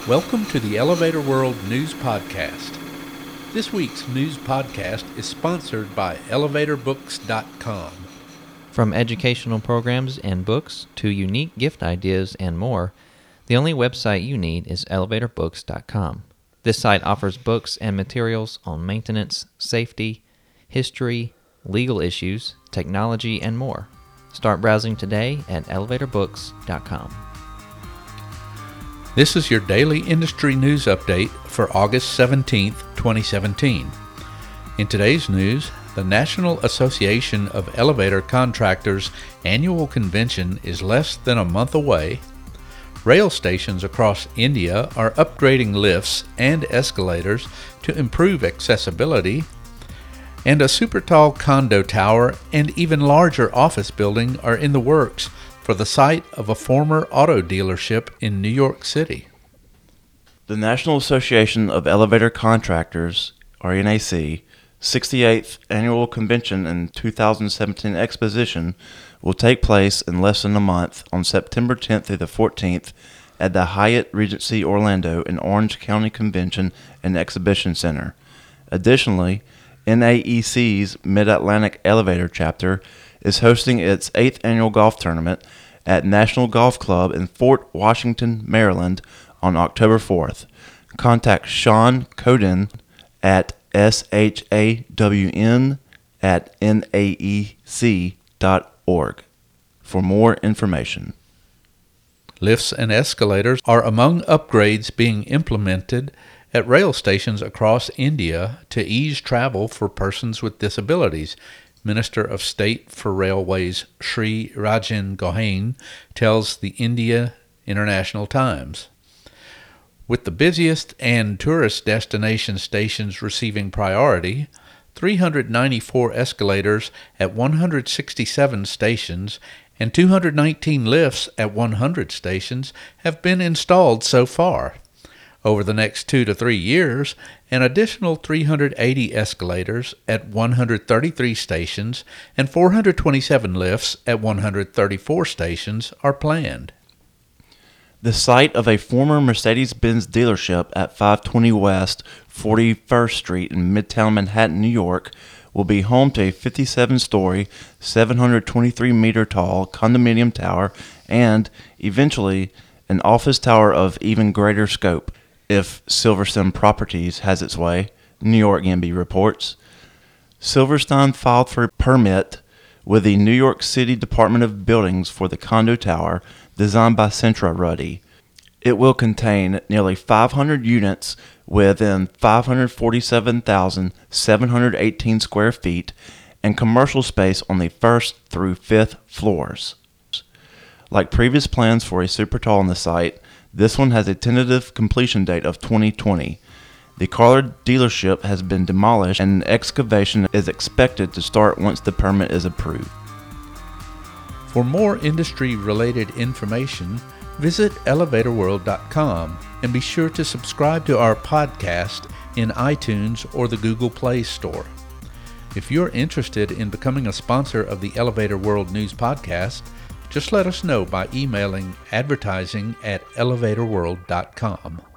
Welcome to the Elevator World News Podcast. This week's news podcast is sponsored by ElevatorBooks.com. From educational programs and books to unique gift ideas and more, the only website you need is ElevatorBooks.com. This site offers books and materials on maintenance, safety, history, legal issues, technology, and more. Start browsing today at ElevatorBooks.com. This is your daily industry news update for August 17th, 2017. In today's news, the National Association of Elevator Contractors annual convention is less than a month away. Rail stations across India are upgrading lifts and escalators to improve accessibility. And a super tall condo tower and even larger office building are in the works for the site of a former auto dealership in New York City. The National Association of Elevator Contractors, or NAC, 68th Annual Convention and 2017 Exposition will take place in less than a month on September 10th through the 14th at the Hyatt Regency Orlando in Orange County Convention and Exhibition Center. Additionally, NAEC's Mid-Atlantic Elevator Chapter is hosting its 8th annual golf tournament at National Golf Club in Fort Washington, Maryland on October 4th. Contact Sean Coden at shawn@naec.org for more information. Lifts and escalators are among upgrades being implemented at rail stations across India to ease travel for persons with disabilities. Minister of State for Railways Sri Rajan Gohain tells the India International Times. With the busiest and tourist destination stations receiving priority, 394 escalators at 167 stations and 219 lifts at 100 stations have been installed so far. Over the next 2 to 3 years, an additional 380 escalators at 133 stations and 427 lifts at 134 stations are planned. The site of a former Mercedes-Benz dealership at 520 West 41st Street in Midtown Manhattan, New York, will be home to a 57-story, 723-meter tall condominium tower and, eventually, an office tower of even greater scope. If Silverstein Properties has its way, New York NB reports. Silverstein filed for a permit with the New York City Department of Buildings for the condo tower designed by Centra Ruddy. It will contain nearly 500 units within 547,718 square feet and commercial space on the first through fifth floors. Like previous plans for a super tall on the site, this one has a tentative completion date of 2020. The car dealership has been demolished and excavation is expected to start once the permit is approved. For more industry-related information, visit ElevatorWorld.com and be sure to subscribe to our podcast in iTunes or the Google Play Store. If you're interested in becoming a sponsor of the Elevator World News Podcast, just let us know by emailing advertising@elevatorworld.com.